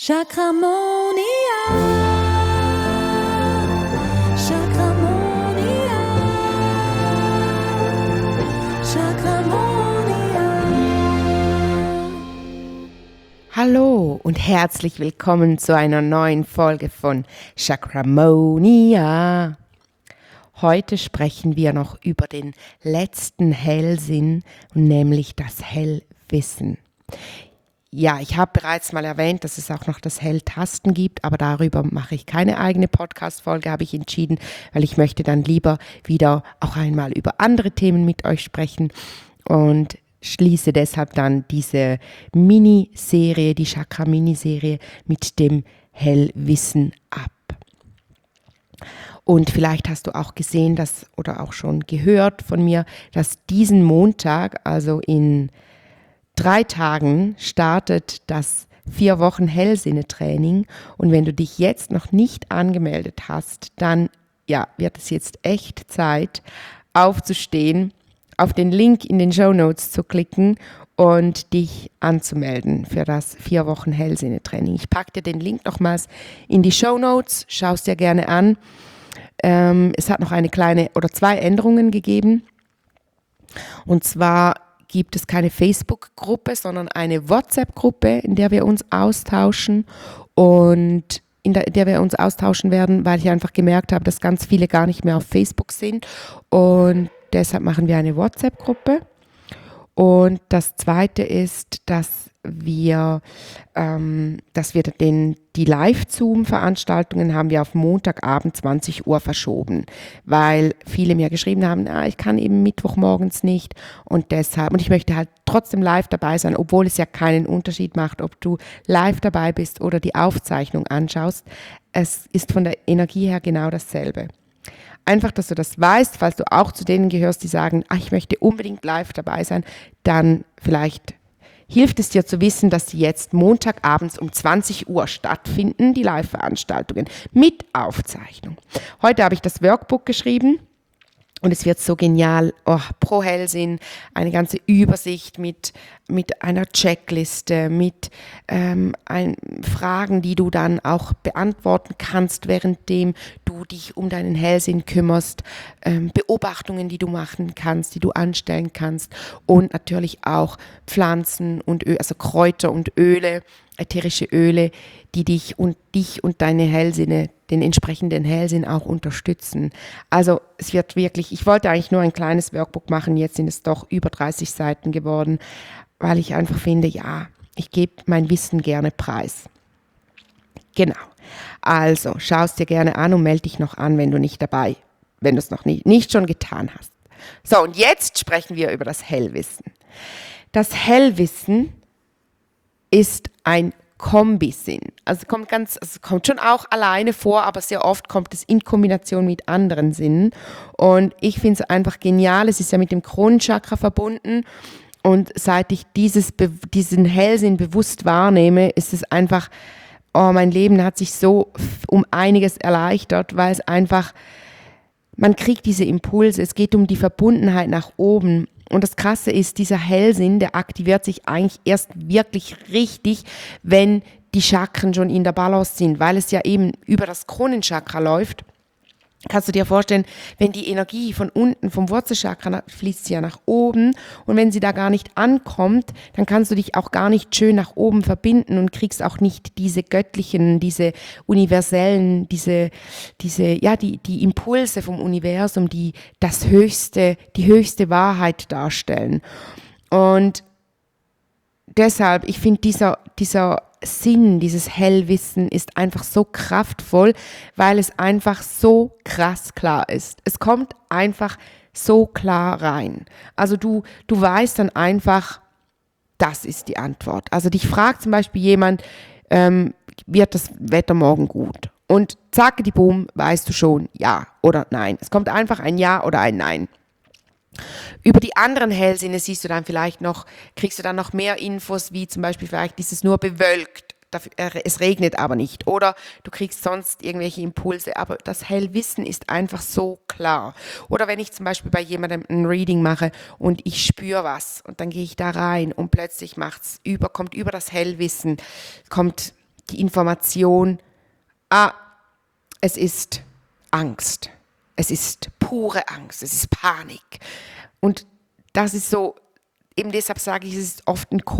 Chakramonia. Chakramonia. Chakramonia. Hallo und herzlich willkommen zu einer neuen Folge von Chakramonia. Heute sprechen wir noch über den letzten Hellsinn, nämlich das Hellwissen. Ja, ich habe bereits mal erwähnt, dass es auch noch das Helltasten gibt, aber darüber mache ich keine eigene Podcast-Folge, habe ich entschieden, weil ich möchte dann lieber wieder auch einmal über andere Themen mit euch sprechen und schließe deshalb dann diese Miniserie, die Chakra-Miniserie mit dem Hellwissen ab. Und vielleicht hast du auch gesehen, oder auch schon gehört von mir, dass diesen Montag, also in 3 Tagen, startet das 4 Wochen Hellsinne-Training. Und wenn du dich jetzt noch nicht angemeldet hast, dann wird es jetzt echt Zeit, aufzustehen, auf den Link in den Shownotes zu klicken und dich anzumelden für das 4 Wochen Hellsinne-Training. Ich packe dir den Link nochmals in die Shownotes, schau es dir gerne an. Es hat noch eine kleine oder 2 Änderungen gegeben. Und zwar gibt es keine Facebook-Gruppe, sondern eine WhatsApp-Gruppe, in der wir uns austauschen und in der wir uns austauschen werden, weil ich einfach gemerkt habe, dass ganz viele gar nicht mehr auf Facebook sind und deshalb machen wir eine WhatsApp-Gruppe. Und das Zweite ist, dass wir die Live-Zoom-Veranstaltungen haben wir auf Montagabend 20 Uhr verschoben, weil viele mir geschrieben haben, ich kann eben Mittwochmorgens nicht und ich möchte halt trotzdem live dabei sein, obwohl es ja keinen Unterschied macht, ob du live dabei bist oder die Aufzeichnung anschaust. Es ist von der Energie her genau dasselbe. Einfach, dass du das weißt, falls du auch zu denen gehörst, die sagen, ich möchte unbedingt live dabei sein, dann vielleicht hilft es dir zu wissen, dass sie jetzt Montagabends um 20 Uhr stattfinden, die Live-Veranstaltungen mit Aufzeichnung. Heute habe ich das Workbook geschrieben. Und es wird so genial, pro Hellsinn eine ganze Übersicht mit einer Checkliste, mit Fragen, die du dann auch beantworten kannst, währenddem du dich um deinen Hellsinn kümmerst, Beobachtungen, die du machen kannst, die du anstellen kannst und natürlich auch Pflanzen und also Kräuter und Öle, ätherische Öle, die dich und deine Hellsinne, den entsprechenden Hellsinn auch unterstützen. Also es wird wirklich, ich wollte eigentlich nur ein kleines Workbook machen, jetzt sind es doch über 30 Seiten geworden, weil ich einfach finde, ich gebe mein Wissen gerne preis. Genau, also schau es dir gerne an und melde dich noch an, wenn du es noch nicht schon getan hast. So, und jetzt sprechen wir über das Hellwissen. Das Hellwissen ist ein Kombisinn. Also es kommt schon auch alleine vor, aber sehr oft kommt es in Kombination mit anderen Sinnen. Und ich finde es einfach genial. Es ist ja mit dem Kronenchakra verbunden. Und seit ich diesen Hellsinn bewusst wahrnehme, ist es einfach, mein Leben hat sich so um einiges erleichtert, weil es einfach, man kriegt diese Impulse. Es geht um die Verbundenheit nach oben. Und das Krasse ist, dieser Hellsinn, der aktiviert sich eigentlich erst wirklich richtig, wenn die Chakren schon in der Balance sind, weil es ja eben über das Kronenchakra läuft. Kannst du dir vorstellen, wenn die Energie von unten, vom Wurzelchakra fließt sie ja nach oben und wenn sie da gar nicht ankommt, dann kannst du dich auch gar nicht schön nach oben verbinden und kriegst auch nicht diese göttlichen, diese universellen, die Impulse vom Universum, die die höchste Wahrheit darstellen. Und deshalb, ich finde dieser Sinn, dieses Hellwissen ist einfach so kraftvoll, weil es einfach so krass klar ist. Es kommt einfach so klar rein. Also du weißt dann einfach, das ist die Antwort. Also dich fragt zum Beispiel jemand, wird das Wetter morgen gut? Und zack, die Boom, weißt du schon, ja oder nein. Es kommt einfach ein Ja oder ein Nein. Über die anderen Hellsinne kriegst du dann noch mehr Infos, wie zum Beispiel vielleicht ist es nur bewölkt, es regnet aber nicht. Oder du kriegst sonst irgendwelche Impulse, aber das Hellwissen ist einfach so klar. Oder wenn ich zum Beispiel bei jemandem ein Reading mache und ich spüre was und dann gehe ich da rein und plötzlich kommt über das Hellwissen, die Information, es ist Angst. Es ist pure Angst, es ist Panik. Und das ist so, eben deshalb sage ich, es ist oft ein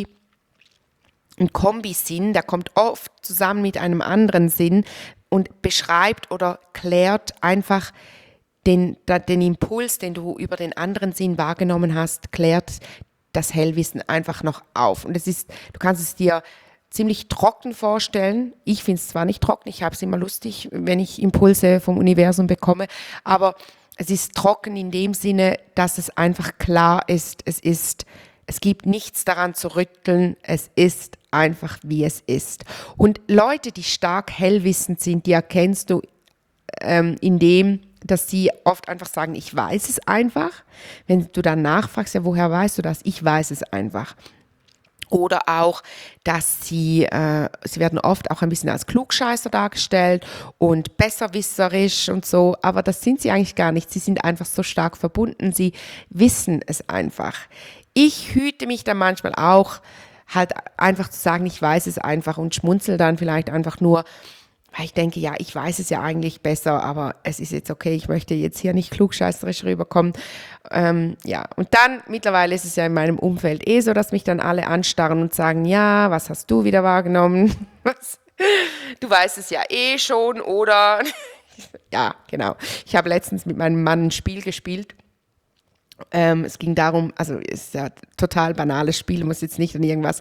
Kombisinn, der kommt oft zusammen mit einem anderen Sinn und beschreibt oder klärt einfach den Impuls, den du über den anderen Sinn wahrgenommen hast, klärt das Hellwissen einfach noch auf. Und du kannst es dir ziemlich trocken vorstellen. Ich finde es zwar nicht trocken, ich habe es immer lustig, wenn ich Impulse vom Universum bekomme, aber es ist trocken in dem Sinne, dass es einfach klar ist, es gibt nichts daran zu rütteln, es ist einfach, wie es ist. Und Leute, die stark hellwissend sind, die erkennst du indem, dass sie oft einfach sagen, ich weiß es einfach. Wenn du dann nachfragst, ja, woher weißt du das? Ich weiß es einfach. Oder auch, dass sie werden oft auch ein bisschen als Klugscheißer dargestellt und besserwisserisch und so, aber das sind sie eigentlich gar nicht. Sie sind einfach so stark verbunden, sie wissen es einfach. Ich hüte mich dann manchmal auch, halt einfach zu sagen, ich weiß es einfach und schmunzel dann vielleicht einfach nur, weil ich denke, ja, ich weiß es ja eigentlich besser, aber es ist jetzt okay, ich möchte jetzt hier nicht klugscheißerisch rüberkommen. Ja, und dann, mittlerweile ist es ja in meinem Umfeld so, dass mich dann alle anstarren und sagen, ja, was hast du wieder wahrgenommen? Du weißt es ja eh schon, oder? Ja, genau. Ich habe letztens mit meinem Mann ein Spiel gespielt. Es ging darum, also es ist ja ein total banales Spiel, muss jetzt nicht an irgendwas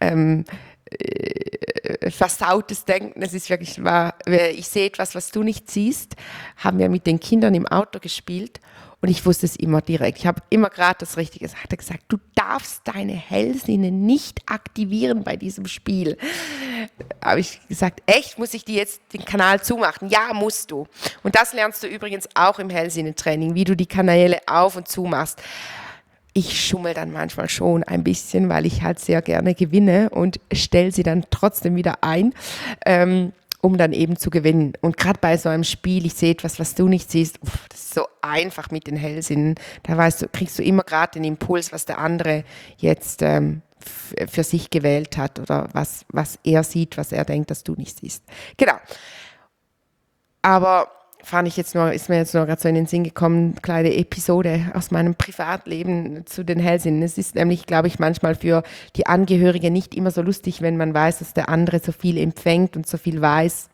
versautes Denken. Es ist wirklich wahr, ich sehe etwas, was du nicht siehst, haben wir mit den Kindern im Auto gespielt und ich wusste es immer direkt. Ich habe immer gerade das Richtige gesagt. Er hat gesagt, du darfst deine Hellsinne nicht aktivieren bei diesem Spiel. Habe ich gesagt, echt, muss ich dir jetzt den Kanal zumachen? Ja, musst du. Und das lernst du übrigens auch im Hellsinnetraining, wie du die Kanäle auf und zu machst. Ich schummel dann manchmal schon ein bisschen, weil ich halt sehr gerne gewinne und stelle sie dann trotzdem wieder ein, um dann eben zu gewinnen. Und gerade bei so einem Spiel, ich sehe etwas, was du nicht siehst, das ist so einfach mit den Hellsinnen. Da kriegst du immer gerade den Impuls, was der andere jetzt für sich gewählt hat oder was er sieht, was er denkt, dass du nicht siehst. Genau. Aber ist mir jetzt nur gerade so in den Sinn gekommen, eine kleine Episode aus meinem Privatleben zu den Hellsinnen. Es ist nämlich, glaube ich, manchmal für die Angehörige nicht immer so lustig, wenn man weiß, dass der andere so viel empfängt und so viel weiß.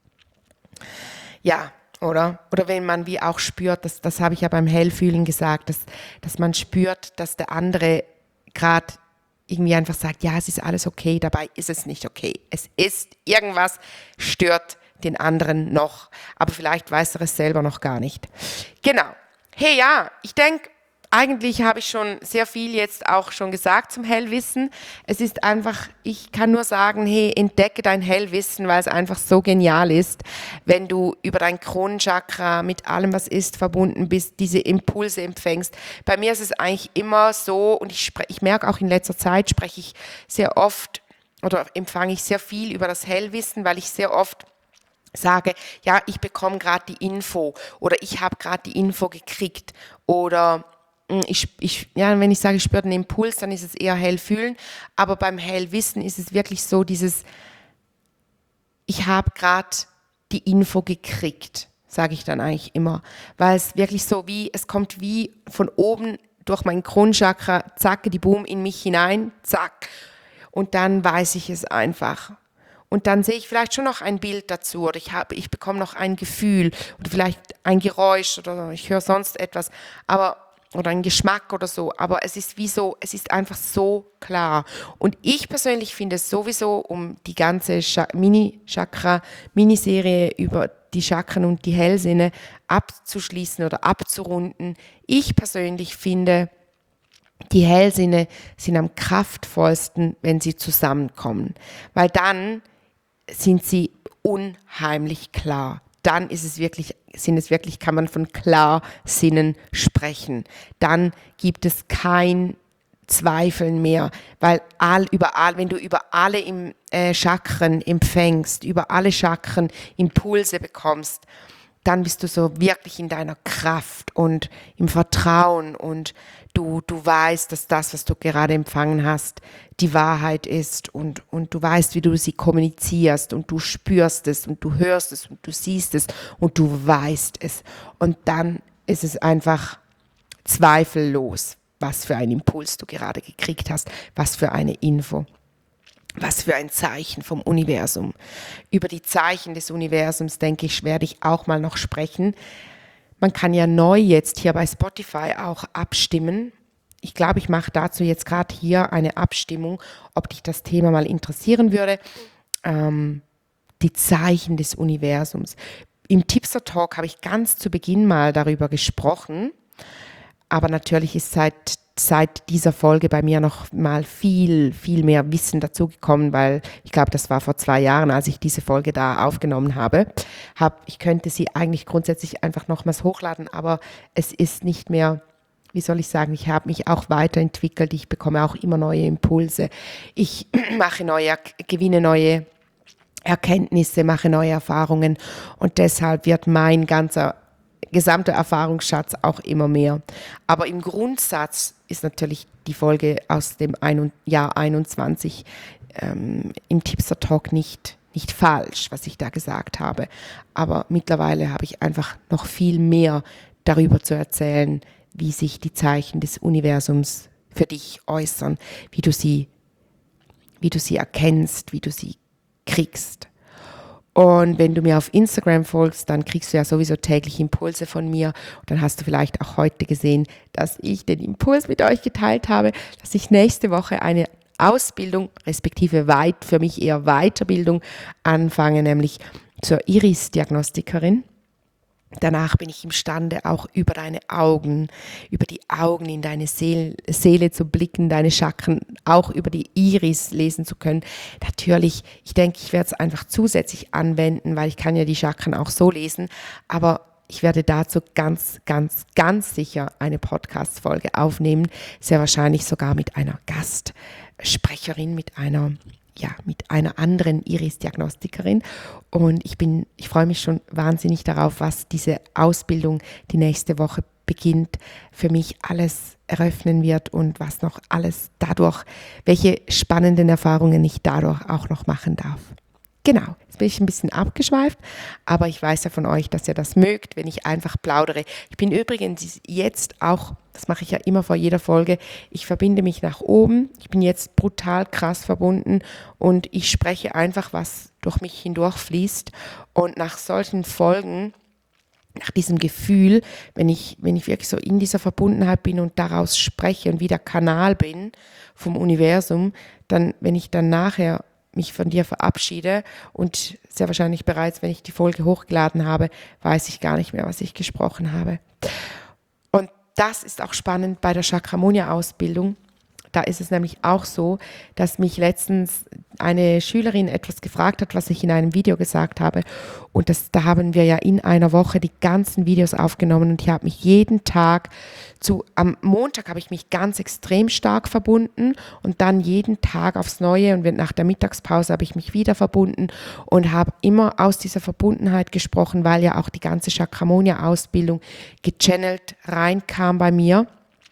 Ja, oder? Oder wenn man wie auch spürt, das habe ich ja beim Hellfühlen gesagt, dass man spürt, dass der andere gerade irgendwie einfach sagt, ja, es ist alles okay, dabei ist es nicht okay. Es ist irgendwas stört den anderen noch, aber vielleicht weiß er es selber noch gar nicht. Genau. Hey, ja, ich denke, eigentlich habe ich schon sehr viel jetzt auch schon gesagt zum Hellwissen. Es ist einfach, ich kann nur sagen, hey, entdecke dein Hellwissen, weil es einfach so genial ist, wenn du über dein Kronenchakra mit allem, was ist, verbunden bist, diese Impulse empfängst. Bei mir ist es eigentlich immer so, und ich merke auch in letzter Zeit, spreche ich sehr oft oder empfange ich sehr viel über das Hellwissen, weil ich sehr oft sage, ja, ich bekomme gerade die Info oder ich habe gerade die Info gekriegt oder wenn ich sage, ich spüre den Impuls, dann ist es eher Hellfühlen, aber beim Hellwissen ist es wirklich so ich habe gerade die Info gekriegt, sage ich dann eigentlich immer, weil es wirklich so es kommt wie von oben durch mein Kronenchakra, zack, die Boom in mich hinein, zack, und dann weiß ich es einfach. Und dann sehe ich vielleicht schon noch ein Bild dazu oder ich bekomme noch ein Gefühl oder vielleicht ein Geräusch oder ich höre sonst etwas, oder ein Geschmack oder so, aber es ist es ist einfach so klar. Und ich persönlich finde es sowieso, um die ganze Miniserie über die Chakren und die Hellsinne abzuschließen oder abzurunden, ich persönlich finde, die Hellsinne sind am kraftvollsten, wenn sie zusammenkommen, weil dann sind sie unheimlich klar. Dann kann man von Klarsinnen sprechen. Dann gibt es kein Zweifeln mehr, weil wenn du über alle Chakren empfängst, über alle Chakren Impulse bekommst, dann bist du so wirklich in deiner Kraft und im Vertrauen und du weißt, dass das, was du gerade empfangen hast, die Wahrheit ist und du weißt, wie du sie kommunizierst und du spürst es und du hörst es und du siehst es und du weißt es. Und dann ist es einfach zweifellos, was für einen Impuls du gerade gekriegt hast, was für eine Info. Was für ein Zeichen vom Universum. Über die Zeichen des Universums, denke ich, werde ich auch mal noch sprechen. Man kann ja neu jetzt hier bei Spotify auch abstimmen. Ich glaube, ich mache dazu jetzt gerade hier eine Abstimmung, ob dich das Thema mal interessieren würde. Die Zeichen des Universums. Im Tipster Talk habe ich ganz zu Beginn mal darüber gesprochen, aber natürlich ist seit dieser Folge bei mir noch mal viel mehr Wissen dazugekommen, weil ich glaube, das war vor 2 Jahren, als ich diese Folge da aufgenommen habe. Ich könnte sie eigentlich grundsätzlich einfach nochmals hochladen, aber es ist nicht mehr, wie soll ich sagen, ich habe mich auch weiterentwickelt, ich bekomme auch immer neue Impulse, ich gewinne neue Erkenntnisse, mache neue Erfahrungen und deshalb wird mein ganzer gesamter Erfahrungsschatz auch immer mehr. Aber im Grundsatz ist natürlich die Folge aus dem Jahr 21 im Tipster Talk nicht falsch, was ich da gesagt habe. Aber mittlerweile habe ich einfach noch viel mehr darüber zu erzählen, wie sich die Zeichen des Universums für dich äußern, wie du sie erkennst, wie du sie kriegst. Und wenn du mir auf Instagram folgst, dann kriegst du ja sowieso täglich Impulse von mir. Und dann hast du vielleicht auch heute gesehen, dass ich den Impuls mit euch geteilt habe, dass ich nächste Woche eine Ausbildung, respektive für mich eher Weiterbildung anfange, nämlich zur Iris-Diagnostikerin. Danach bin ich imstande, auch über die Augen in deine Seele zu blicken, deine Chakren auch über die Iris lesen zu können. Natürlich, ich denke, ich werde es einfach zusätzlich anwenden, weil ich kann ja die Chakren auch so lesen, aber ich werde dazu ganz sicher eine Podcast-Folge aufnehmen, sehr wahrscheinlich sogar mit einer Gastsprecherin, mit einer anderen Iris-Diagnostikerin und ich freue mich schon wahnsinnig darauf, was diese Ausbildung, die nächste Woche beginnt, für mich alles eröffnen wird und was noch alles welche spannenden Erfahrungen ich dadurch auch noch machen darf. Genau, jetzt bin ich ein bisschen abgeschweift, aber ich weiß ja von euch, dass ihr das mögt, wenn ich einfach plaudere. Ich bin übrigens jetzt auch, das mache ich ja immer vor jeder Folge, ich verbinde mich nach oben. Ich bin jetzt brutal krass verbunden und ich spreche einfach, was durch mich hindurch fließt. Und nach solchen Folgen, nach diesem Gefühl, wenn ich wirklich so in dieser Verbundenheit bin und daraus spreche und wieder Kanal bin vom Universum, dann, wenn ich dann nachher mich von dir verabschiede und sehr wahrscheinlich bereits, wenn ich die Folge hochgeladen habe, weiß ich gar nicht mehr, was ich gesprochen habe. Und das ist auch spannend bei der Chakramonia-Ausbildung. Da ist es nämlich auch so, dass mich letztens eine Schülerin etwas gefragt hat, was ich in einem Video gesagt habe. Und da haben wir ja in einer Woche die ganzen Videos aufgenommen und ich habe mich jeden Tag am Montag habe ich mich ganz extrem stark verbunden und dann jeden Tag aufs Neue und nach der Mittagspause habe ich mich wieder verbunden und habe immer aus dieser Verbundenheit gesprochen, weil ja auch die ganze Chakramonia-Ausbildung gechannelt reinkam bei mir.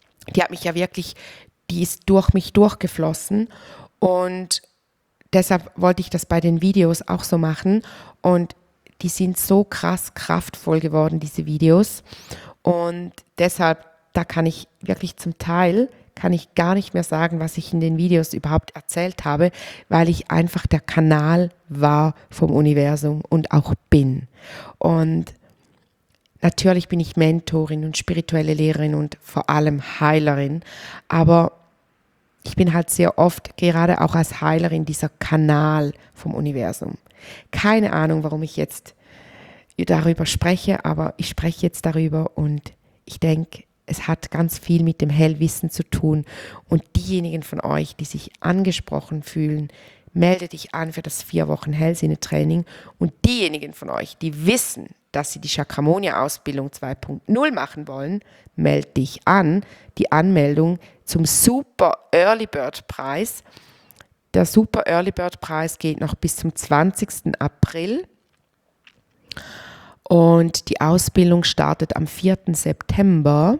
Die ist durch mich durchgeflossen und deshalb wollte ich das bei den Videos auch so machen und die sind so krass kraftvoll geworden, diese Videos, und deshalb, da kann ich wirklich zum Teil, kann ich gar nicht mehr sagen, was ich in den Videos überhaupt erzählt habe, weil ich einfach der Kanal war vom Universum und auch bin. Und natürlich bin ich Mentorin und spirituelle Lehrerin und vor allem Heilerin, aber ich bin halt sehr oft, gerade auch als Heilerin, dieser Kanal vom Universum. Keine Ahnung, warum ich jetzt darüber spreche, aber ich spreche jetzt darüber und ich denke, es hat ganz viel mit dem Hellwissen zu tun. Und diejenigen von euch, die sich angesprochen fühlen, melde dich an für das 4 Wochen Hellsinne-Training. Und diejenigen von euch, die wissen, dass sie die Chakramonia-Ausbildung 2.0 machen wollen, melde dich an. Die Anmeldung zum Super Early Bird Preis. Der Super Early Bird Preis geht noch bis zum 20. April. Und die Ausbildung startet am 4. September.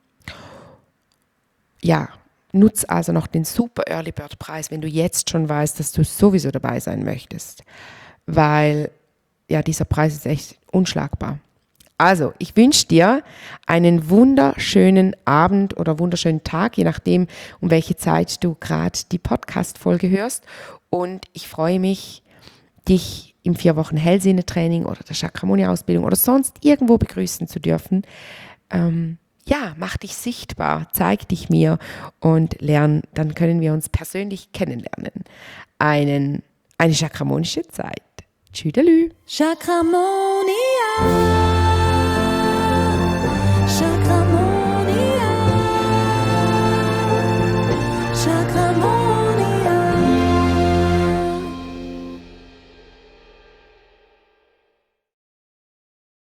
Ja, nutz also noch den Super Early Bird Preis, wenn du jetzt schon weißt, dass du sowieso dabei sein möchtest. Weil ja, dieser Preis ist echt unschlagbar. Also, ich wünsche dir einen wunderschönen Abend oder wunderschönen Tag, je nachdem, um welche Zeit du gerade die Podcast-Folge hörst. Und ich freue mich, dich im 4 Wochen Hellsinne-Training oder der Chakramonia-Ausbildung oder sonst irgendwo begrüßen zu dürfen. Ja, mach dich sichtbar, zeig dich mir und lern, dann können wir uns persönlich kennenlernen. Eine chakramonische Zeit. Tschüdelü. Chakramonia.